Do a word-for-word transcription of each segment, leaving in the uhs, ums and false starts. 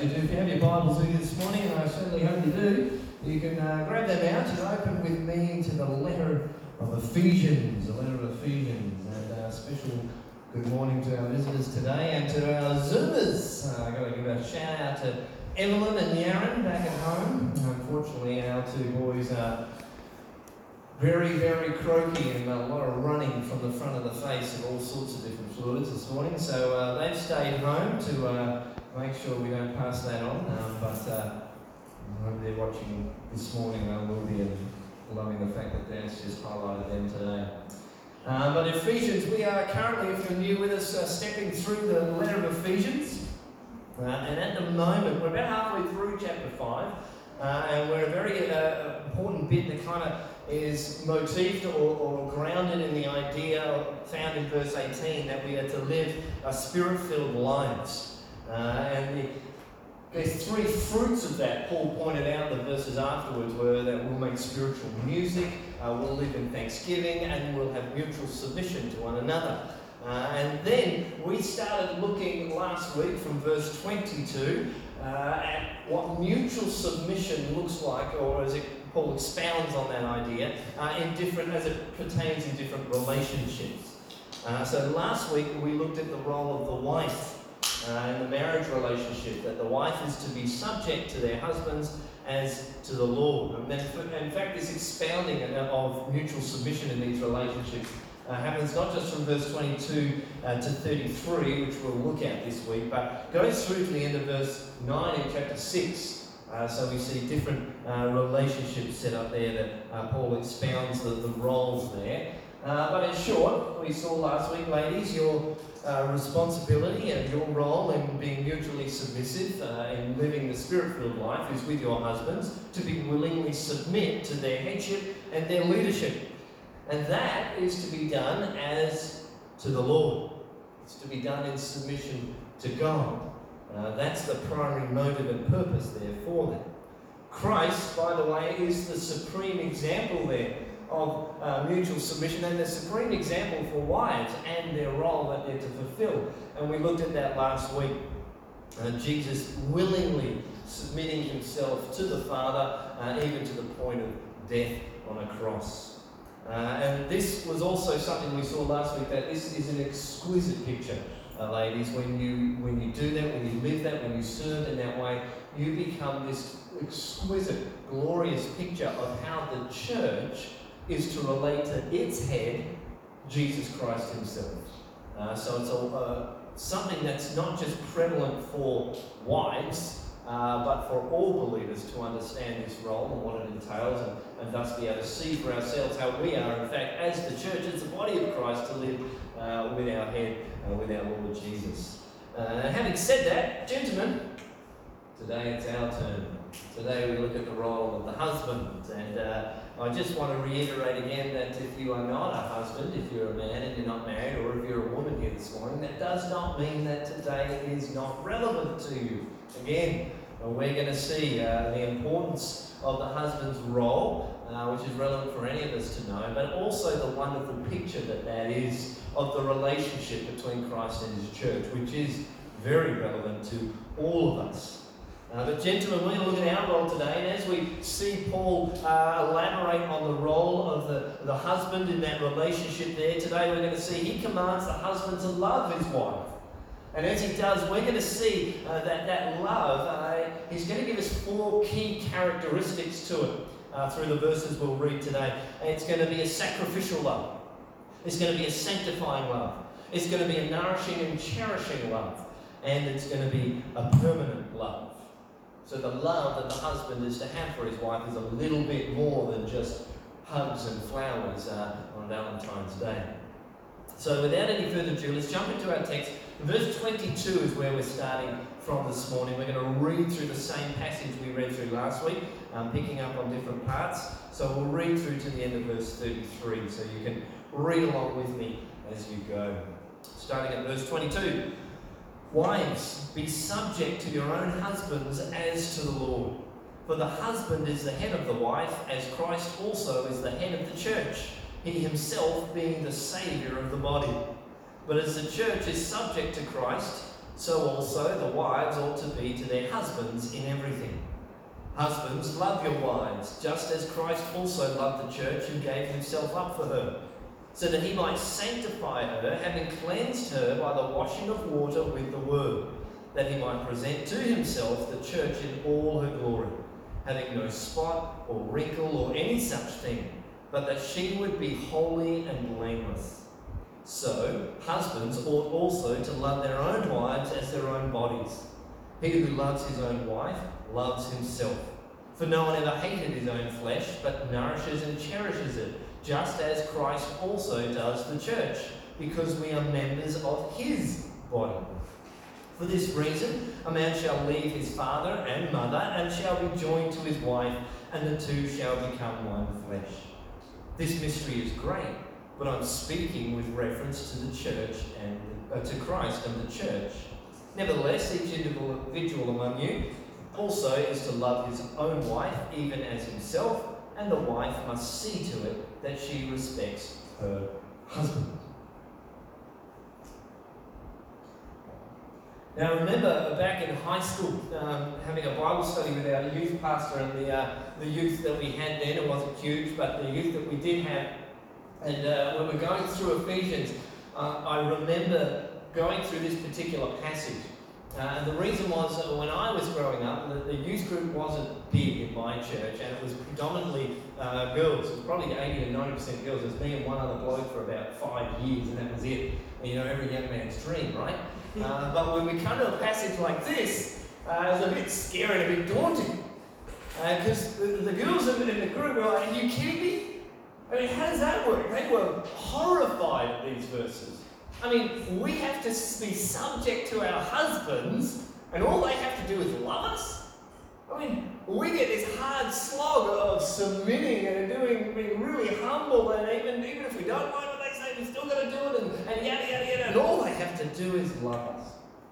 you do. If you have your Bibles with you this morning, and I certainly hope you do, you can uh, grab them out and open with me to the letter of Ephesians, the letter of Ephesians. And a uh, special good morning to our visitors today and to our Zoomers. Uh, I've got to give a shout out to Evelyn and Yaron back at home. Unfortunately, our two boys are very, very croaky and a lot of running from the front of the face of all sorts of different fluids this morning. So uh, they've stayed home to uh, make sure we don't pass that on. Um, but uh, I hope they're watching this morning. They will be and loving the fact that Dan's just highlighted them today. Uh, but Ephesians, we are currently, if you're new with us, uh, stepping through the letter of Ephesians. Uh, and at the moment, we're about halfway through chapter five. Uh, and we're a very uh, important bit that kind of is motifed or, or grounded in the idea found in verse eighteen that we are to live a spirit-filled lives. Uh, and the, there's three fruits of that. Paul pointed out the verses afterwards were that we'll make spiritual music, uh, we'll live in thanksgiving, and we'll have mutual submission to one another. Uh, and then we started looking last week from verse twenty-two uh, at what mutual submission looks like, or as it, Paul expounds on that idea uh, in different, as it pertains in different relationships. Uh, so last week we looked at the role of the wife uh, in the marriage relationship, that the wife is to be subject to their husbands as to the Lord. And then, in fact, this expounding of mutual submission in these relationships Uh, happens not just from verse twenty-two uh, to thirty-three, which we'll look at this week, but goes through to the end of verse nine in chapter six. Uh, so we see different uh, relationships set up there that uh, Paul expounds the, the roles there. Uh, but in short, we saw last week, ladies, your uh, responsibility and your role in being mutually submissive uh, in living the spirit-filled life is with your husbands to be willingly submit to their headship and their leadership. And that is to be done as to the Lord. It's to be done in submission to God. Uh, that's the primary motive and purpose there for them. Christ, by the way, is the supreme example there of uh, mutual submission and the supreme example for wives and their role that they're to fulfill. And we looked at that last week. Uh, Jesus willingly submitting himself to the Father, uh, even to the point of death on a cross. Uh, and this was also something we saw last week, that this is an exquisite picture, uh, ladies. When you when you do that, when you live that, when you serve in that way, you become this exquisite, glorious picture of how the church is to relate to its head, Jesus Christ himself. Uh, so it's a, uh, something that's not just prevalent for wives, Uh, but for all believers to understand this role and what it entails, and, and thus be able to see for ourselves how we are, in fact, as the church, as the body of Christ, to live uh, with our head, uh, with our Lord Jesus. Uh, having said that, gentlemen, today it's our turn. Today we look at the role of the husband, and uh, I just want to reiterate again that if you are not a husband, if you're a man and you're not married, or if you're a woman here this morning, that does not mean that today is not relevant to you. Again, we're going to see uh, the importance of the husband's role, uh, which is relevant for any of us to know, but also the wonderful picture that that is of the relationship between Christ and his church, which is very relevant to all of us. Uh, but gentlemen, we're going to look at our role today, and as we see Paul uh, elaborate on the role of the, the husband in that relationship there, today we're going to see he commands the husband to love his wife. And as he does, we're going to see uh, that that love, uh, he's going to give us four key characteristics to it uh, through the verses we'll read today. And it's going to be a sacrificial love. It's going to be a sanctifying love. It's going to be a nourishing and cherishing love. And it's going to be a permanent love. So the love that the husband is to have for his wife is a little bit more than just hugs and flowers uh, on Valentine's Day. So without any further ado, let's jump into our text. Verse twenty-two is where we're starting from this morning. We're going to read through the same passage we read through last week, um, picking up on different parts. So we'll read through to the end of verse thirty-three, so you can read along with me as you go. Starting at verse twenty-two. Wives, be subject to your own husbands as to the Lord. For the husband is the head of the wife, as Christ also is the head of the church, he himself being the Saviour of the body. But as the church is subject to Christ, So also the wives ought to be to their husbands in everything. Husbands, love your wives, just as Christ also loved the church and gave himself up for her, so that he might sanctify her, having cleansed her by the washing of water with the word, that he might present to himself the church in all her glory, having no spot or wrinkle or any such thing, but that she would be holy and blameless. So, husbands ought also to love their own wives as their own bodies. He who loves his own wife loves himself. For no one ever hated his own flesh, but nourishes and cherishes it, just as Christ also does the church, because we are members of his body. For this reason, a man shall leave his father and mother, and shall be joined to his wife, and the two shall become one flesh. This mystery is great, but I'm speaking with reference to the church and uh, to Christ and the church. Nevertheless, each individual among you also is to love his own wife, even as himself, and the wife must see to it that she respects her husband. Now remember, back in high school, um, having a Bible study with our youth pastor and the, uh, the youth that we had then, it wasn't huge, but the youth that we did have, and uh, when we're going through Ephesians, uh, I remember going through this particular passage. Uh, and the reason was that when I was growing up, the, the youth group wasn't big in my church, and it was predominantly uh, girls. It was probably eighty to ninety percent girls. It was me and one other bloke for about five years, and that was it. And, you know, every young man's dream, right? Uh, but when we come to a passage like this, uh, it was a bit scary and a bit daunting. Because uh, the, the girls in, in the group were like, are you kidding me? I mean, how does that work? They were horrified at these verses. I mean, we have to be subject to our husbands, and all they have to do is love us? I mean, we get this hard slog of submitting and doing, being really humble, and even, even if we don't like what they say, we still got to do it, and, and yada, yada, yada, and all they have to do is love us.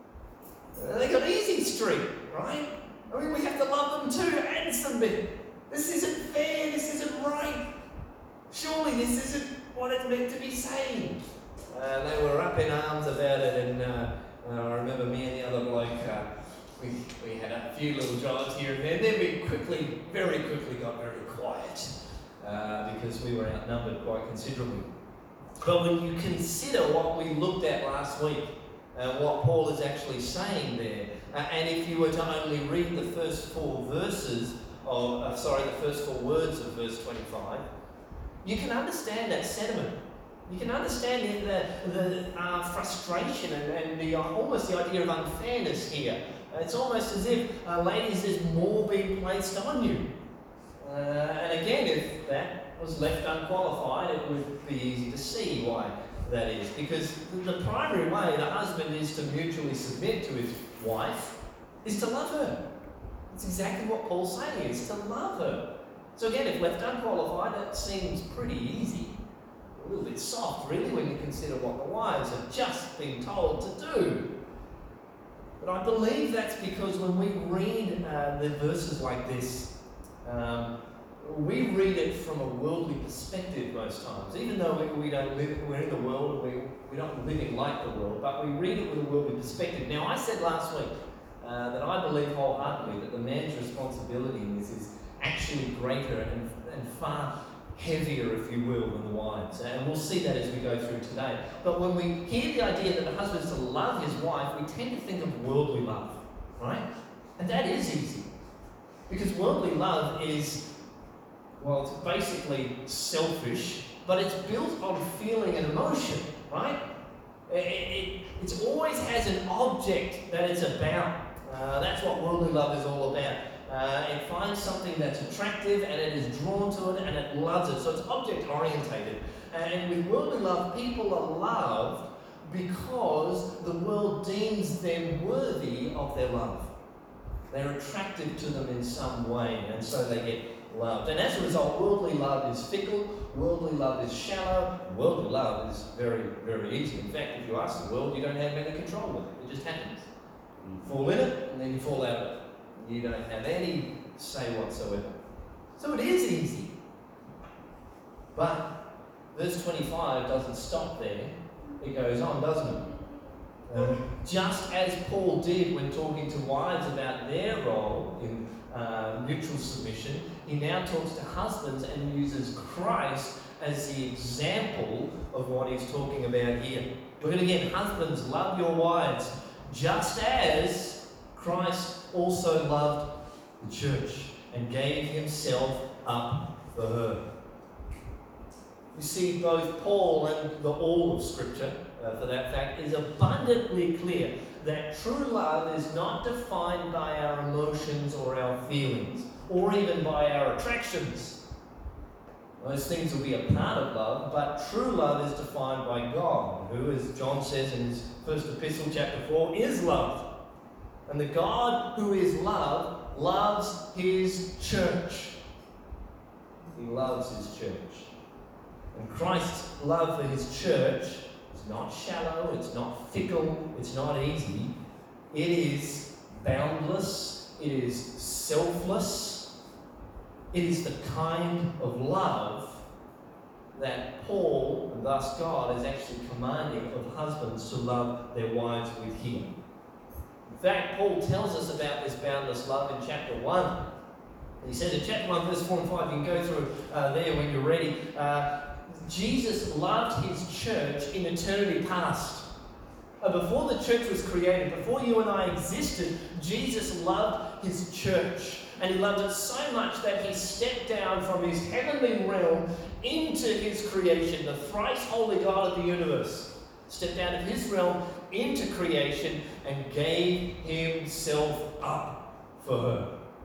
Uh, they got easy street, right? I mean, we have to love them too and submit. This isn't fair, this isn't right. Surely this isn't what it's meant to be saying. Uh, they were up in arms about it, and uh, uh, I remember me and the other bloke, uh, we, we had a few little jobs here and there, and then we quickly, very quickly got very quiet uh, because we were outnumbered quite considerably. But when you consider what we looked at last week, uh, what Paul is actually saying there, uh, and if you were to only read the first four verses of, uh, sorry, the first four words of verse twenty-five, you can understand that sentiment. You can understand the, the uh, frustration and, and the, uh, almost the idea of unfairness here. It's almost as if, uh, ladies, there's more being placed on you. Uh, and again, if that was left unqualified, it would be easy to see why that is. Because the primary way the husband is to mutually submit to his wife is to love her. That's exactly what Paul's saying, is to love her. So again, if left unqualified, that seems pretty easy. A little bit soft, really, when you consider what the wives have just been told to do. But I believe that's because when we read uh, the verses like this, um, we read it from a worldly perspective most times. Even though we, we don't live, we're in the world, we, we're not living like the world, but we read it with a worldly perspective. Now, I said last week uh, that I believe wholeheartedly that the man's responsibility in this is actually greater and, and far heavier, if you will, than the wives. And we'll see that as we go through today. But when we hear the idea that the husband is to love his wife, we tend to think of worldly love, right? And that is easy. Because worldly love is, well, it's basically selfish, but it's built on feeling and emotion, right? It, it, it always has an object that it's about. Uh, that's what worldly love is all about. Uh, it finds something that's attractive and it is drawn to it and it loves it. So it's object orientated. And with worldly love, people are loved because the world deems them worthy of their love. They're attractive to them in some way, and so they get loved. And as a result, worldly love is fickle, worldly love is shallow, worldly love is very, very easy. In fact, if you ask the world, you don't have any control with it. It just happens. You fall in it, and then you fall out of it. You don't have any say whatsoever. So it is easy. But verse twenty-five doesn't stop there. It goes on, doesn't it? Um, just as Paul did when talking to wives about their role in uh, mutual submission, he now talks to husbands and uses Christ as the example of what he's talking about here. Look at it again. Husbands, love your wives, just as Christ also loved the church and gave himself up for her. You see, both Paul and the all of Scripture, uh, for that fact, is abundantly clear that true love is not defined by our emotions or our feelings, or even by our attractions. Those things will be a part of love, but true love is defined by God, who, as John says in his first epistle, chapter four, is love. And the God who is love loves his church. He loves his church. And Christ's love for his church is not shallow, it's not fickle, it's not easy. It is boundless, it is selfless, it is the kind of love that Paul, and thus God, is actually commanding of husbands to love their wives with him. In fact, Paul tells us about this boundless love in chapter one. He says in chapter one, verse four and five, you can go through uh, there when you're ready. Uh, Jesus loved his church in eternity past. Uh, before the church was created, before you and I existed, Jesus loved his church. And he loved it so much that he stepped down from his heavenly realm into his creation, the thrice holy God of the universe. Stepped out of his realm into creation and gave himself up for her.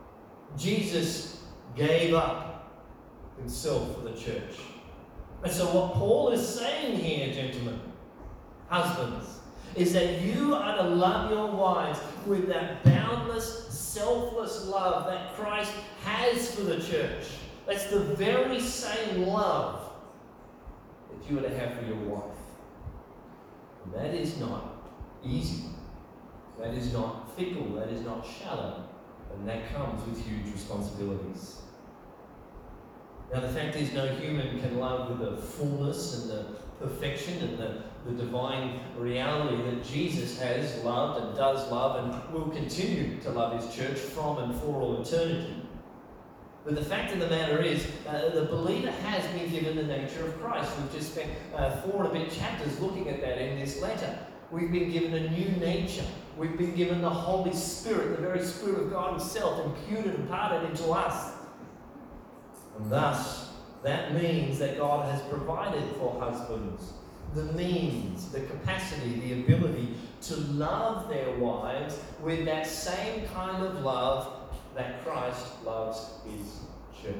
Jesus gave up himself for the church. And so what Paul is saying here, gentlemen, husbands, is that you are to love your wives with that boundless, selfless love that Christ has for the church. That's the very same love that you are to have for your wife. And that is not easy. That is not fickle. That is not shallow. And that comes with huge responsibilities. Now, the fact is, no human can love with the fullness and the perfection and the, the divine reality that Jesus has loved and does love and will continue to love his church from and for all eternity. But the fact of the matter is, uh, the believer has been given the nature of Christ. We've just spent uh, four and a bit chapters looking at that in this letter. We've been given a new nature. We've been given the Holy Spirit, the very Spirit of God himself, imputed and imparted into us. And thus, that means that God has provided for husbands the means, the capacity, the ability to love their wives with that same kind of love that Christ loves his church.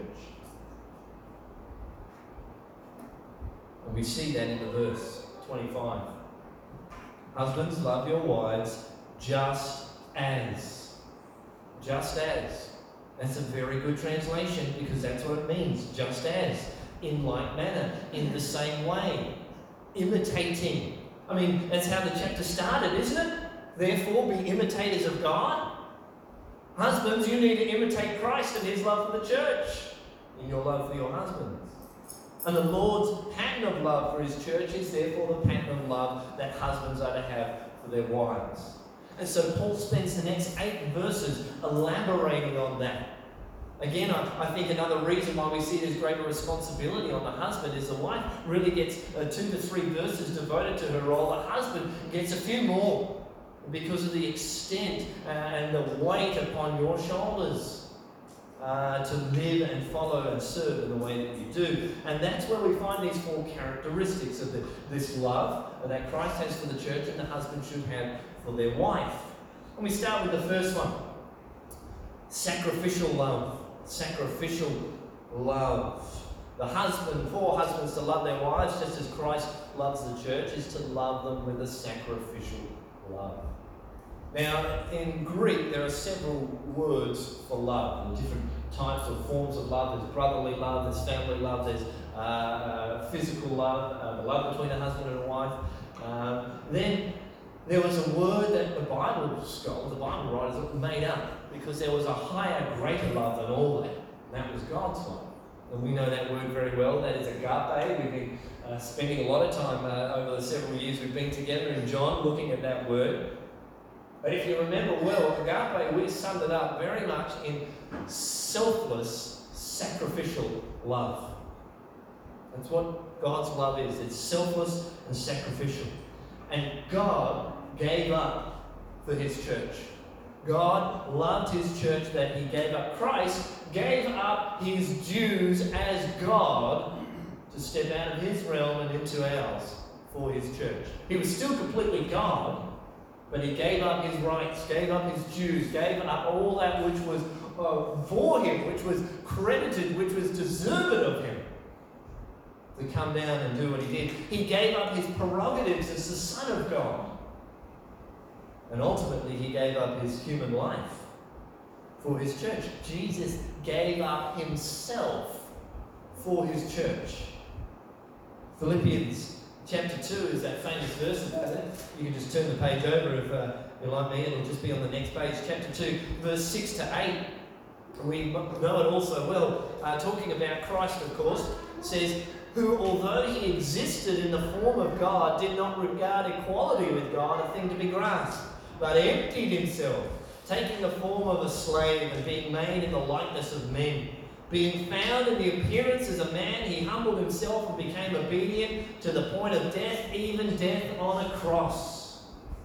And we see that in the verse twenty-five. Husbands, love your wives just as. Just as. That's a very good translation because that's what it means. Just as. In like manner. In the same way. Imitating. I mean, that's how the chapter started, isn't it? Therefore, be imitators of God. Husbands, you need to imitate Christ and his love for the church in your love for your husbands. And the Lord's pattern of love for his church is therefore the pattern of love that husbands are to have for their wives. And so Paul spends the next eight verses elaborating on that. Again, I, I think another reason why we see there's greater responsibility on the husband is the wife really gets uh, two to three verses devoted to her role. The husband gets a few more because of the extent uh, and the weight upon your shoulders uh, to live and follow and serve in the way that you do. And that's where we find these four characteristics of the, this love that Christ has for the church and the husband should have for their wife. And we start with the first one. Sacrificial love. Sacrificial love. The husband, for husbands to love their wives just as Christ loves the church, is to love them with a sacrificial love. Now, in Greek, there are several words for love, and different types of forms of love. There's brotherly love, there's family love, there's uh, uh, physical love, uh, the love between a husband and a wife. Um, then there was a word that the Bible scholars, the Bible writers, made up because there was a higher, greater love than all that, and that was God's love. And we know that word very well. That is agape. We've been uh, spending a lot of time uh, over the several years we've been together in John looking at that word. But if you remember well, agape, we summed it up very much in selfless, sacrificial love. That's what God's love is. It's selfless and sacrificial. And God gave up for his church. God loved his church that he gave up. Christ gave up his dues as God to step out of his realm and into ours for his church. He was still completely God, but he gave up his rights, gave up his dues, gave up all that which was uh, for him, which was credited, which was deserved of him, to come down and do what he did. He gave up his prerogatives as the Son of God. And ultimately, he gave up his human life for his church. Jesus gave up himself for his church. Philippians chapter two is that famous verse about it. You can just turn the page over if uh, you're like me. It'll just be on the next page. Chapter two, verse six to eight. We know it also well. Uh, talking about Christ, of course, says, who, although he existed in the form of God, did not regard equality with God a thing to be grasped, but emptied himself, taking the form of a slave and being made in the likeness of men. Being found in the appearance as a man, he humbled himself and became obedient to the point of death, even death on a cross.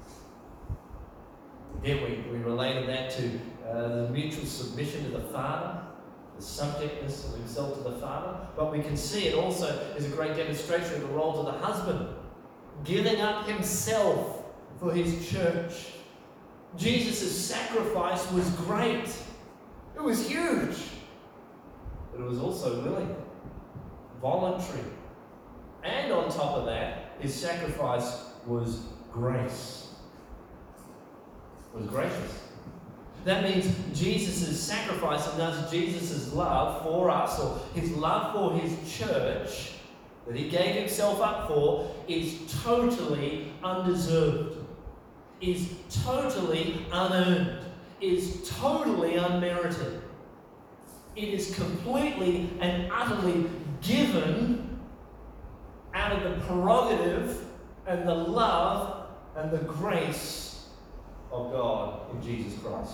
Again, we, we related that to uh, the mutual submission to the Father, the subjectness of himself to the Father. But we can see it also as a great demonstration of the role to the husband, giving up himself for his church. Jesus' sacrifice was great. It was huge. But it was also willing, voluntary. And on top of that, his sacrifice was grace. It was gracious. That means Jesus' sacrifice, and thus Jesus' love for us, or his love for his church, that he gave himself up for, is totally undeserved, is totally unearned, is totally unmerited. It is completely and utterly given out of the prerogative and the love and the grace of God in Jesus Christ.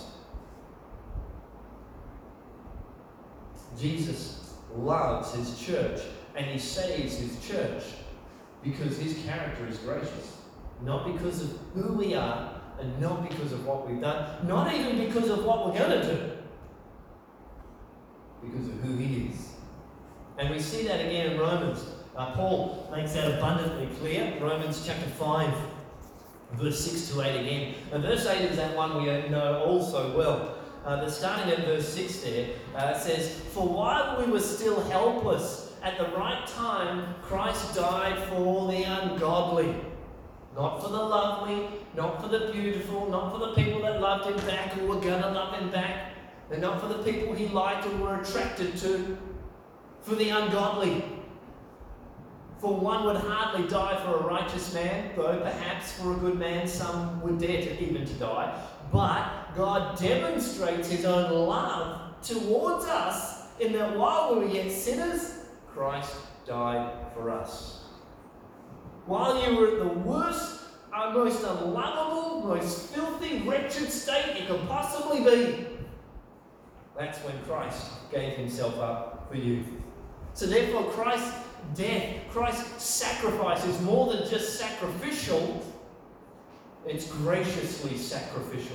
Jesus loves his church and he saves his church because his character is gracious. Not because of who we are and not because of what we've done, not even because of what we're going to do, because of who he is. And we see that again in Romans. Uh, Paul makes that abundantly clear. Romans chapter five, verse six to eight again. And verse eight is that one we know also well. Uh, but starting at verse six there, uh, it says, for while we were still helpless, at the right time Christ died for the ungodly. Not for the lovely, not for the beautiful, not for the people that loved him back or were going to love him back. And not for the people he liked or were attracted to. For the ungodly. For one would hardly die for a righteous man, though perhaps for a good man some would dare to even to die. But God demonstrates his own love towards us in that while we were yet sinners, Christ died for us. While you were at the worst, uh, most unlovable, most filthy, wretched state you could possibly be, that's when Christ gave himself up for you. So therefore Christ's death, Christ's sacrifice is more than just sacrificial, it's graciously sacrificial.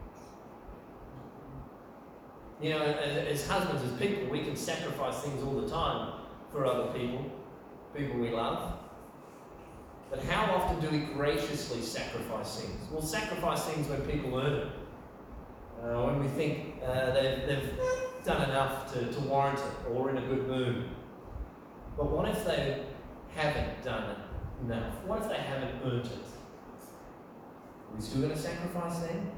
You know, as husbands, as people, we can sacrifice things all the time for other people, people we love. But how often do we graciously sacrifice things? We'll sacrifice things when people earn it. Uh, when we think uh, they've, they've done enough to, to warrant it, or in a good mood. But what if they haven't done it enough? What if they haven't earned it? Are we still going to sacrifice them?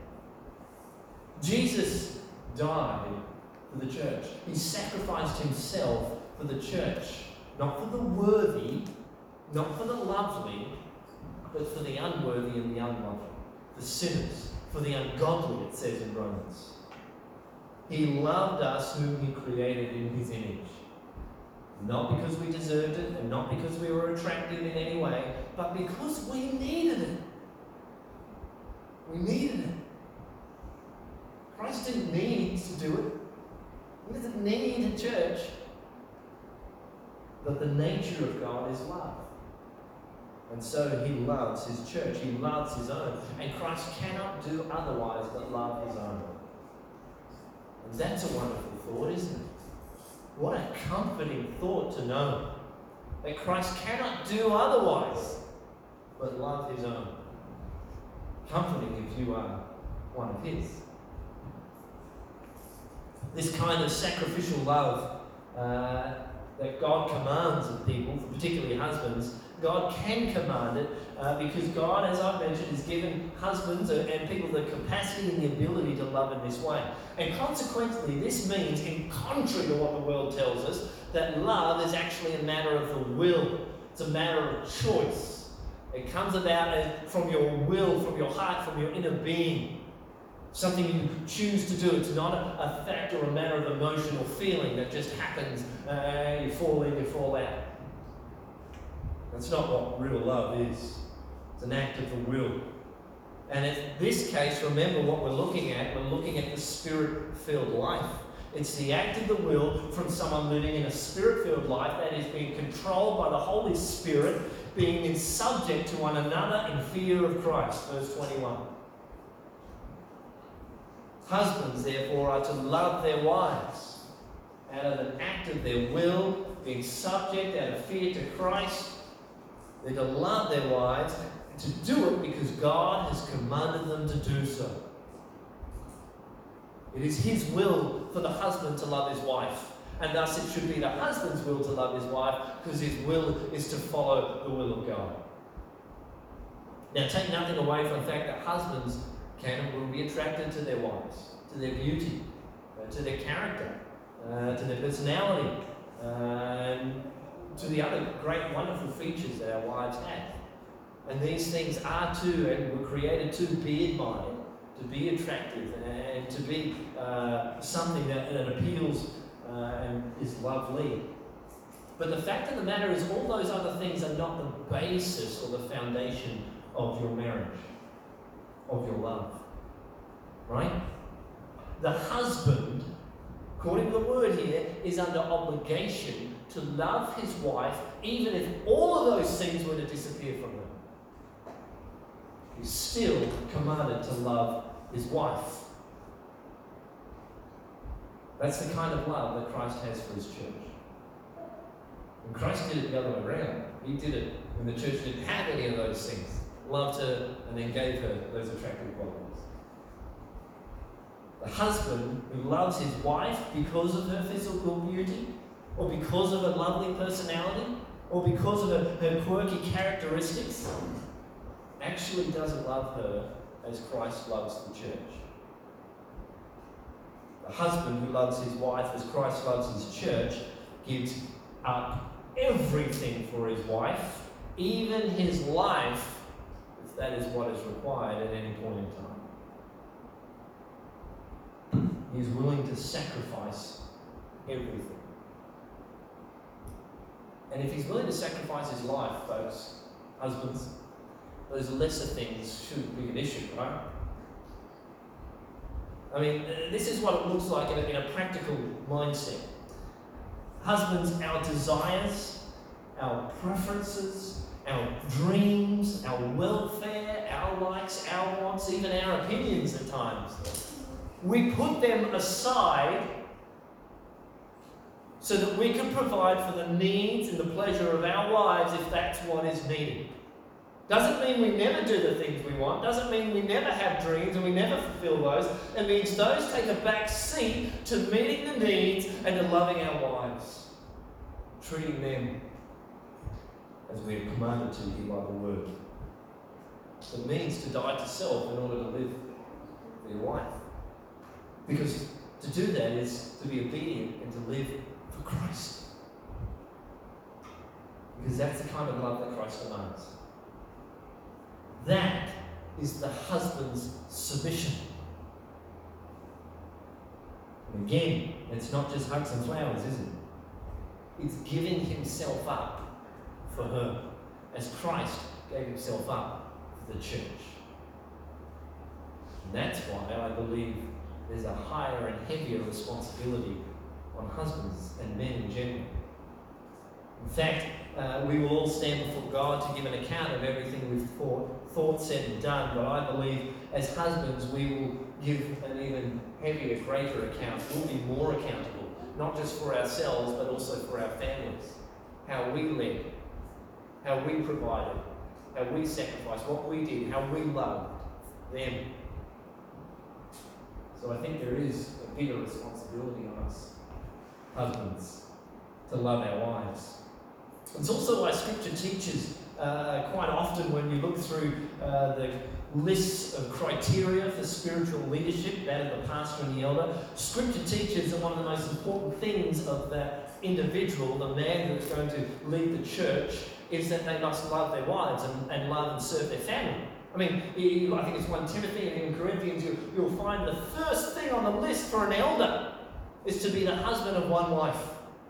Jesus died for the church. He sacrificed himself for the church. Not for the worthy, not for the lovely, but for the unworthy and the unlovely. The sinners. For the ungodly, it says in Romans. He loved us whom he created in his image. Not because we deserved it, and not because we were attractive in any way, but because we needed it. We needed it. Christ didn't need to do it. He doesn't need a church. But the nature of God is love. And so he loves his church. He loves his own. And Christ cannot do otherwise but love his own. And that's a wonderful thought, isn't it? What a comforting thought to know that Christ cannot do otherwise but love his own. Comforting if you are one of his. This kind of sacrificial love uh, that God commands of people, particularly husbands, God can command it uh, because God, as I've mentioned, has given husbands and people the capacity and the ability to love in this way. And consequently, this means, in contrary to what the world tells us, that love is actually a matter of the will. It's a matter of choice. It comes about from your will, from your heart, from your inner being. Something you choose to do. It's not a, a fact or a matter of emotion or feeling that just happens. Uh, you fall in, you fall out. That's not what real love is. It's an act of the will. And in this case, remember what we're looking at. We're looking at the spirit-filled life. It's the act of the will from someone living in a spirit-filled life that is being controlled by the Holy Spirit, being in subject to one another in fear of Christ. Verse twenty-one. Husbands, therefore, are to love their wives out of an act of their will, being subject out of fear to Christ. They're to love their wives, to do it because God has commanded them to do so. It is his will for the husband to love his wife, and thus it should be the husband's will to love his wife because his will is to follow the will of God. Now, take nothing away from the fact that husbands can and will be attracted to their wives, to their beauty, uh, to their character, uh, to their personality, uh, and to the other great, wonderful features that our wives have. And these things are too, and were created to be admired, to be attractive, and to be uh, something that, that appeals uh, and is lovely. But the fact of the matter is, all those other things are not the basis or the foundation of your marriage, of your love. Right? The husband, according to the word here, is under obligation to love his wife, even if all of those things were to disappear from him. He's still commanded to love his wife. That's the kind of love that Christ has for his church. And Christ did it the other way around. He did it when the church didn't have any of those things. Loved her and then gave her those attractive qualities. The husband who loves his wife because of her physical beauty, or because of her lovely personality, or because of her, her quirky characteristics, actually doesn't love her as Christ loves the church. The husband who loves his wife as Christ loves his church gives up everything for his wife, even his life, if that is what is required at any point in time. He is willing to sacrifice everything. And if he's willing to sacrifice his life, folks, husbands, those lesser things shouldn't be an issue, right? I mean, this is what it looks like in a, in a practical mindset. Husbands, our desires, our preferences, our dreams, our welfare, our likes, our wants, even our opinions at times, we put them aside so that we can provide for the needs and the pleasure of our wives if that's what is needed. Doesn't mean we never do the things we want. Doesn't mean we never have dreams and we never fulfill those. It means those take a back seat to meeting the needs and to loving our wives. Treating them as we are commanded to here by the word. It means to die to self in order to live for your wife. Because to do that is to be obedient and to live for Christ. Because that's the kind of love that Christ demands. That is the husband's submission. And again, it's not just hugs and flowers, is it? It's giving himself up for her, as Christ gave himself up for the church. And that's why I believe there's a higher and heavier responsibility on husbands and men in general. In fact, uh, we will all stand before God to give an account of everything we've thought, thought, said and done, but I believe as husbands we will give an even heavier, greater account. We'll be more accountable, not just for ourselves, but also for our families. How we led, how we provided, how we sacrificed, what we did, how we loved them. So I think there is a bigger responsibility on us, husbands, to love our wives. It's also why Scripture teaches uh, quite often when you look through uh, the lists of criteria for spiritual leadership, that of the pastor and the elder, Scripture teaches that one of the most important things of that individual, the man who is going to lead the church, is that they must love their wives and, and love and serve their family. I mean, you, I think it's First Timothy and in Corinthians, you, you'll find the first thing on the list for an elder is to be the husband of one wife.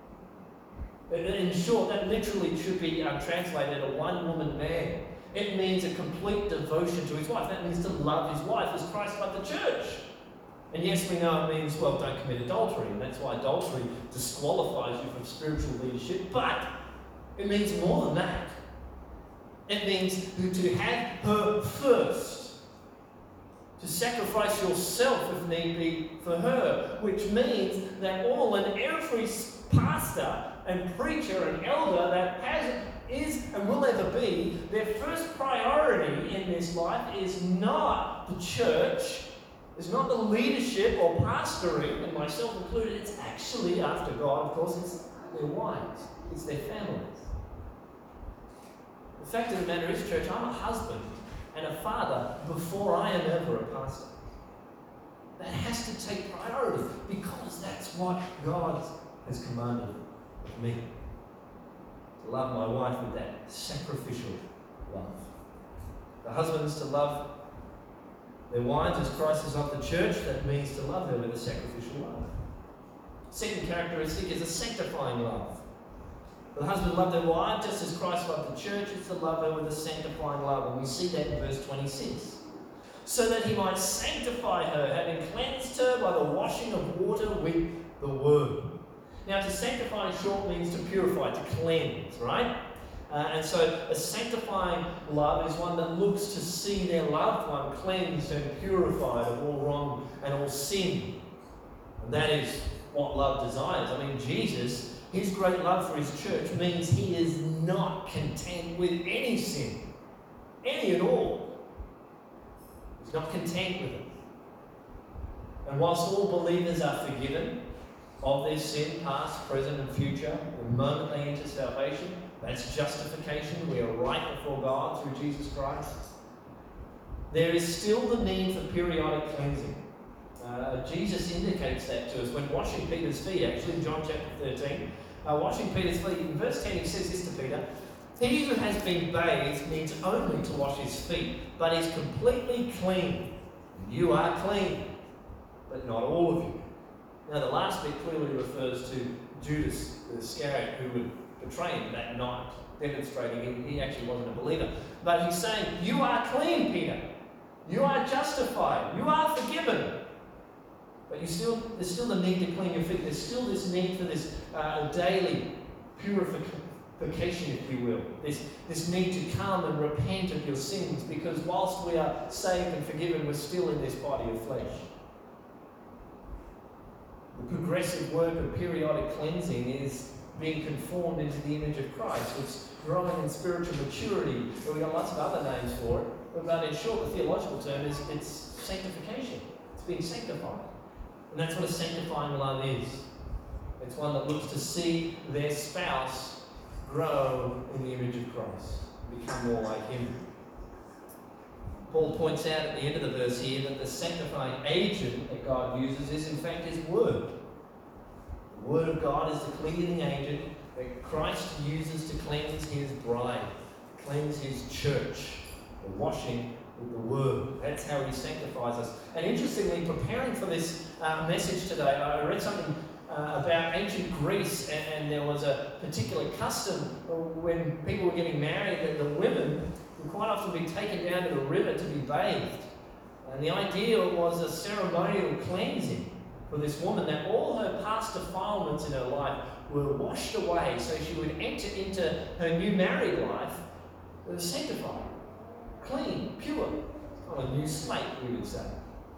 In short, that literally should be uh, translated a one-woman man. It means a complete devotion to his wife. That means to love his wife as Christ loved the church. And yes, we know it means, well, don't commit adultery, and that's why adultery disqualifies you from spiritual leadership, but it means more than that. It means to have her first, to sacrifice yourself if need be for her, which means that all and every pastor and preacher and elder that has, is and will ever be, their first priority in this life is not the church, is not the leadership or pastoring, and myself included. It's actually, after God, of course, it's their wives, it's their families. The fact of the matter is, church, I'm a husband and a father before I am ever a pastor. That has to take priority because that's what God has commanded of me. To love my wife with that sacrificial love. The husbands to love their wives as Christ has loved the church. That means to love her with a sacrificial love. Second characteristic is a sanctifying love. The husband loved their wife just as Christ loved the church. It's to love her with a sanctifying love. And we see that in verse twenty-six. So that he might sanctify her, having cleansed her by the washing of water with the word. Now, to sanctify in short means to purify, to cleanse, right? Uh, and so a sanctifying love is one that looks to see their loved one cleansed and purified of all wrong and all sin. And that is what love desires. I mean, Jesus, his great love for his church means he is not content with any sin, any at all. He's not content with it. And whilst all believers are forgiven of their sin, past, present, and future, the moment they enter salvation, that's justification. We are right before God through Jesus Christ. There is still the need for periodic cleansing. Uh, Jesus indicates that to us when washing Peter's feet, actually in John chapter thirteen. Uh, washing Peter's feet, in verse ten he says this to Peter: he who has been bathed needs only to wash his feet, but is completely clean. You are clean, but not all of you. Now the last bit clearly refers to Judas Iscariot, who would betray him that night, demonstrating he, he actually wasn't a believer. But he's saying, you are clean, Peter. You are justified. You are forgiven. But you still, there's still the need to clean your feet. There's still this need for this uh, daily purification, if you will. This, this need to come and repent of your sins, because whilst we are saved and forgiven, we're still in this body of flesh. The progressive work of periodic cleansing is being conformed into the image of Christ. It's growing in spiritual maturity. But we've got lots of other names for it. But in short, the theological term is it's sanctification. It's being sanctified. And that's what a sanctifying love is. It's one that looks to see their spouse grow in the image of Christ, become more like him. Paul points out at the end of the verse here that the sanctifying agent that God uses is in fact his word. The word of God is the cleansing agent that Christ uses to cleanse his bride, cleanse his church, the washing with the word. That's how he sanctifies us. And interestingly, preparing for this uh, message today, I read something uh, about ancient Greece, and, and there was a particular custom when people were getting married that the women would quite often be taken down to the river to be bathed. And the idea was a ceremonial cleansing for this woman, that all her past defilements in her life were washed away, so she would enter into her new married life sanctified, clean, pure, on a new slate, we would say.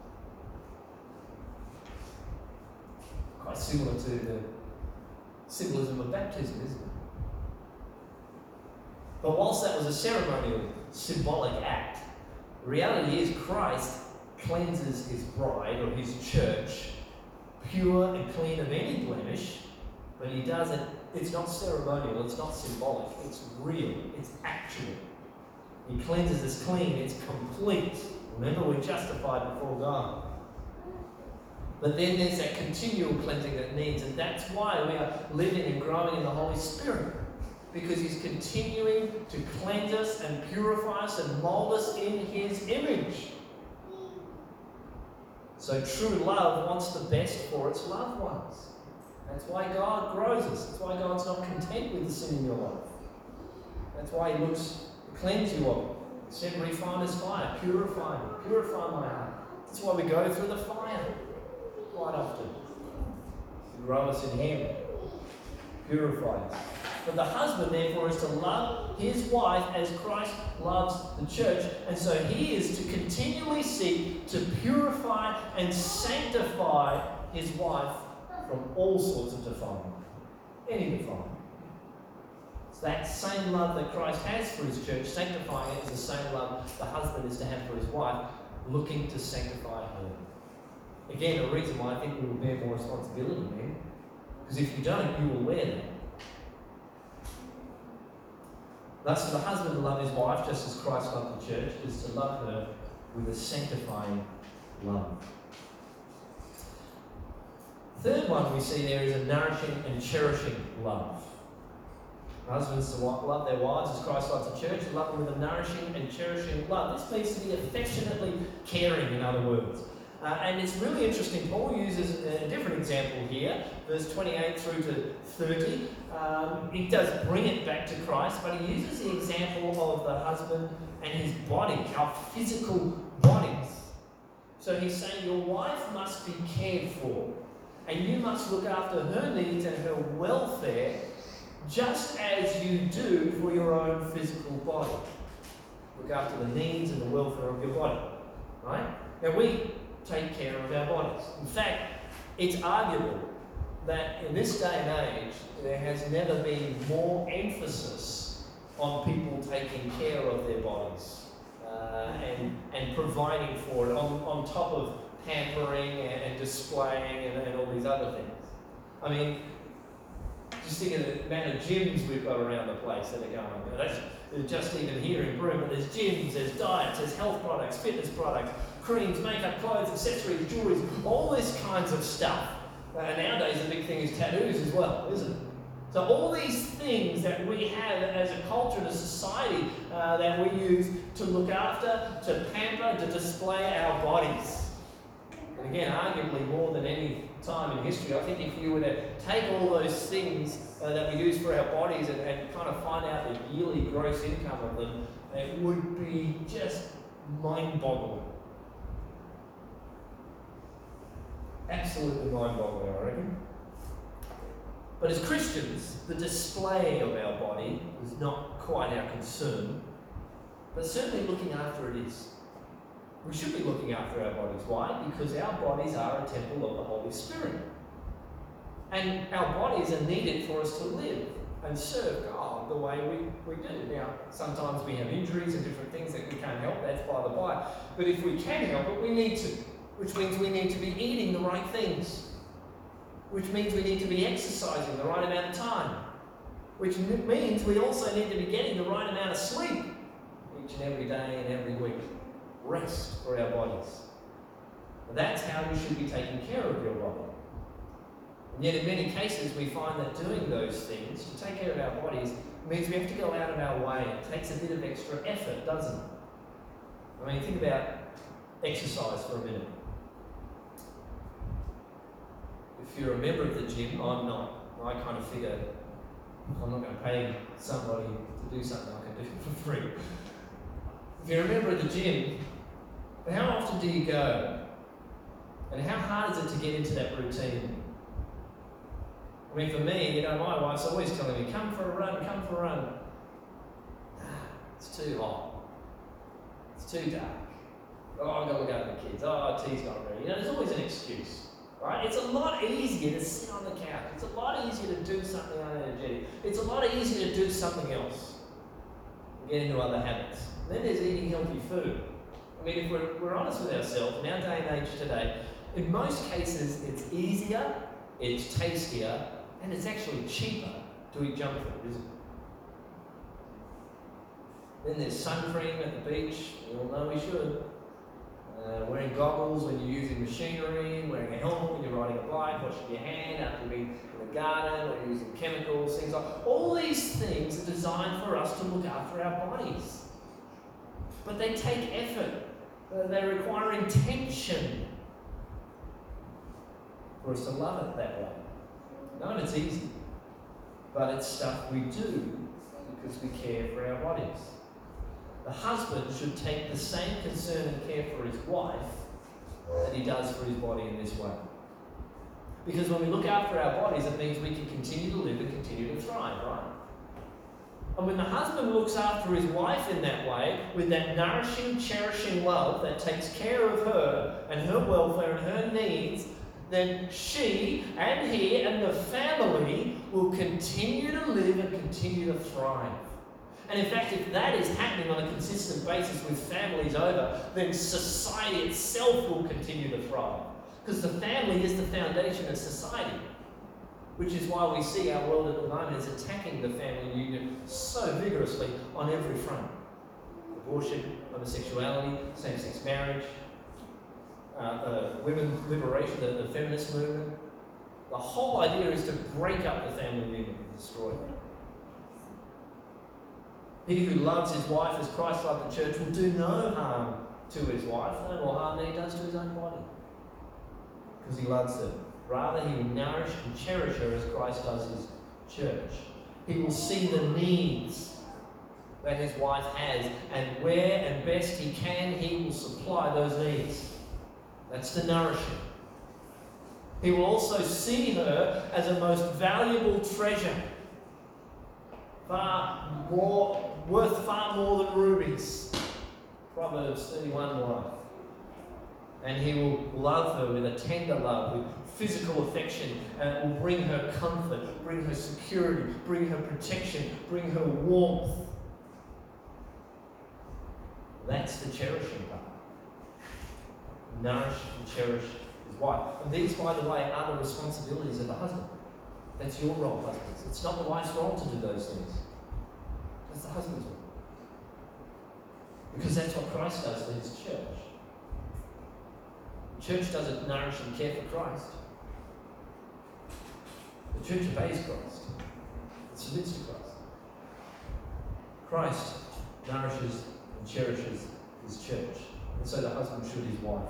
Quite similar to the symbolism of baptism, isn't it? But whilst that was a ceremonial, symbolic act, the reality is Christ cleanses his bride, or his church, pure and clean of any blemish, but he does it, it's not ceremonial, it's not symbolic, it's real, it's actual. He cleanses us clean, it's complete. Remember, we're justified before God. But then there's that continual cleansing that needs, and that's why we are living and growing in the Holy Spirit. Because he's continuing to cleanse us and purify us and mold us in his image. So true love wants the best for its loved ones. That's why God grows us. That's why God's not content with the sin in your life. That's why he looks to cleanse you of it. He said, refine as fire, purify me, purify my heart. That's why we go through the fire quite often. To grow us in him, purify us. But the husband, therefore, is to love his wife as Christ loves the church. And so he is to continually seek to purify and sanctify his wife from all sorts of defilement. Any defilement. It's that same love that Christ has for his church, sanctifying it, is the same love the husband is to have for his wife, looking to sanctify her. Again, a reason why I think we will bear more responsibility, man. Because if you don't, you will wear that. Thus, for the husband to love his wife just as Christ loved the church is to love her with a sanctifying love. The third one we see there is a nourishing and cherishing love. Husbands to love their wives as Christ loves the church, and love them with a nourishing and cherishing love. This means to be affectionately caring, in other words. Uh, and it's really interesting. Paul uses a different example here, verse twenty-eight through to thirty. Um, he does bring it back to Christ, but he uses the example of the husband and his body, our physical bodies. So he's saying your wife must be cared for, and you must look after her needs and her welfare just as you do for your own physical body. Look after the needs and the welfare of your body. Right? Now we take care of our bodies. In fact, it's arguable that in this day and age, there has never been more emphasis on people taking care of their bodies uh, and, and providing for it, on, on top of pampering and, and displaying and, and all these other things. I mean, just think of the amount of gyms we've got around the place that are going on. That's just even here in Broome, but there's gyms, there's diets, there's health products, fitness products, creams, makeup, clothes, accessories, jewellery, all this kinds of stuff. Uh, nowadays, the big thing is tattoos as well, isn't it? So all these things that we have as a culture and a society uh, that we use to look after, to pamper, to display our bodies. And again, arguably more than any time in history, I think if you were to take all those things uh, that we use for our bodies and, and kind of find out the yearly gross income of them, it would be just mind-boggling. Absolutely mind-boggling, I reckon. But as Christians, the display of our body is not quite our concern, but certainly looking after it is. We should be looking after our bodies. Why? Because our bodies are a temple of the Holy Spirit. And our bodies are needed for us to live and serve God the way we, we do. Now, sometimes we have injuries and different things that we can't help, that's by the by. But if we can help it, we need to. Which means we need to be eating the right things. Which means we need to be exercising the right amount of time. Which means we also need to be getting the right amount of sleep each and every day and every week. Rest for our bodies. That's how you should be taking care of your body. And yet in many cases we find that doing those things, to take care of our bodies, means we have to go out of our way. It takes a bit of extra effort, doesn't it? I mean, think about exercise for a minute. If If you're a member of the gym, I'm not. I kind of figure I'm not going to pay somebody to do something I can do for free. If you're a member of the gym, how often do you go? And how hard is it to get into that routine? I mean, for me, you know, my wife's always telling me, come for a run, come for a run. It's too hot. It's too dark. Oh, I've got to look after the kids. Oh, tea's not ready. You know, there's always an excuse, right? It's a lot easier to sit on the couch. It's a lot easier to do something unenergetic. It's a lot easier to do something else. Get into other habits. Then there's eating healthy food. I mean, if we're, we're honest with ourselves, in our day and age today, in most cases, it's easier, it's tastier, and it's actually cheaper to eat junk food, isn't it? Then there's sun cream at the beach. We all know we should. Uh, wearing goggles when you're using machinery, wearing a helmet when you're riding a bike, washing your hand after you've been in the garden, or using chemicals, things like all these things are designed for us to look after our bodies. But they take effort. Uh, they require intention for us to love it that way. None of it's easy, but it's stuff we do because we care for our bodies. The husband should take the same concern and care for his wife that he does for his body in this way. Because when we look after our bodies, it means we can continue to live and continue to thrive, right? And when the husband looks after his wife in that way, with that nourishing, cherishing love that takes care of her and her welfare and her needs, then she and he and the family will continue to live and continue to thrive. And in fact, if that is happening on a consistent basis with families over, then society itself will continue to thrive. Because the family is the foundation of society. Which is why we see our world at the moment is attacking the family union so vigorously on every front. Abortion, homosexuality, same-sex marriage, uh, uh, women's liberation, the, the feminist movement. The whole idea is to break up the family union and destroy it. He who loves his wife as Christ loved the church will do no harm to his wife, no more harm than he does to his own body. Because he loves her. Rather, he will nourish and cherish her as Christ does his church. He will see the needs that his wife has, and where and best he can, he will supply those needs. That's to nourish her. He will also see her as a most valuable treasure, far more, worth far more than rubies. Proverbs thirty-one wife. And he will love her with a tender love, with physical affection, and will bring her comfort, bring her security, bring her protection, bring her warmth. That's the cherishing part. Nourish and cherish his wife. And these, by the way, are the responsibilities of the husband. That's your role, husbands. It's not the wife's role to do those things. That's the husband's role. Because that's what Christ does for his church. The church doesn't nourish and care for Christ. The church obeys Christ. It submits to Christ. Christ nourishes and cherishes his church. And so the husband should his wife.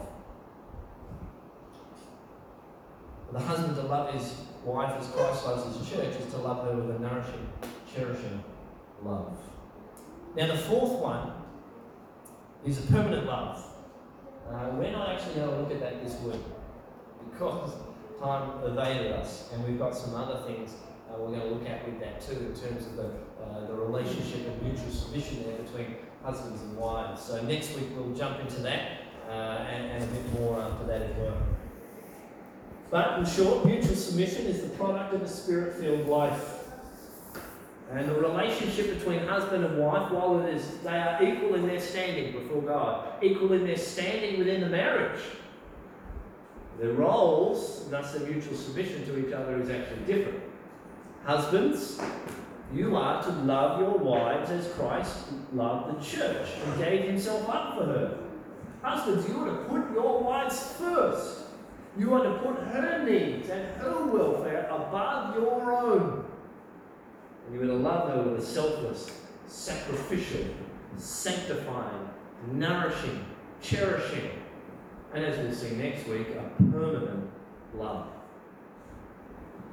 For the husband to love his wife as Christ loves his church is to love her with a nourishing, cherishing love. Now the fourth one is a permanent love. Uh, we're not actually going to look at that this week because time evaded us, and we've got some other things uh, we're going to look at with that too in terms of the, uh, the relationship and mutual submission there between husbands and wives. So next week we'll jump into that uh, and, and a bit more after that as well. But in short, mutual submission is the product of a spirit-filled life. And the relationship between husband and wife, while it is, they are equal in their standing before God, equal in their standing within the marriage. Their roles, and thus their mutual submission to each other, is actually different. Husbands, you are to love your wives as Christ loved the church and gave himself up for her. Husbands, you are to put your wives first. You are to put her needs and her welfare above your own. And you are to love her with a selfless, sacrificial, sanctifying, nourishing, cherishing, and as we'll see next week, a permanent love.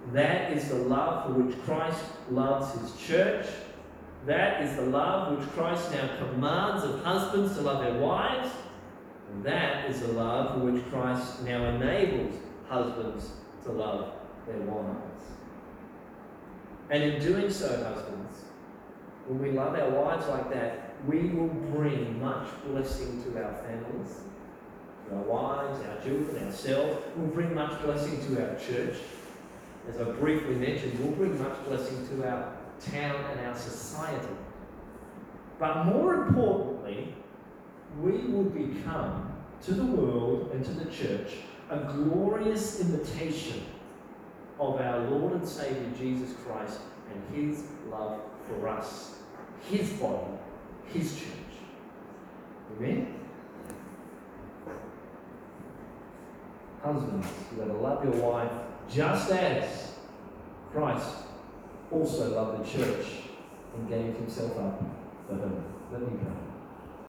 That is the love for which Christ loves his church. That is the love which Christ now commands of husbands to love their wives. And that is the love for which Christ now enables husbands to love their wives. And in doing so, husbands, when we love our wives like that, we will bring much blessing to our families, to our wives, our children, ourselves. We'll bring much blessing to our church. As I briefly mentioned, we'll bring much blessing to our town and our society. But more importantly, we will become to the world and to the church a glorious imitation of our Lord and Saviour Jesus Christ and his love for us, his body, his church. Amen? Husbands, you are to love your wife just as Christ also loved the church and gave himself up for her. Let me pray.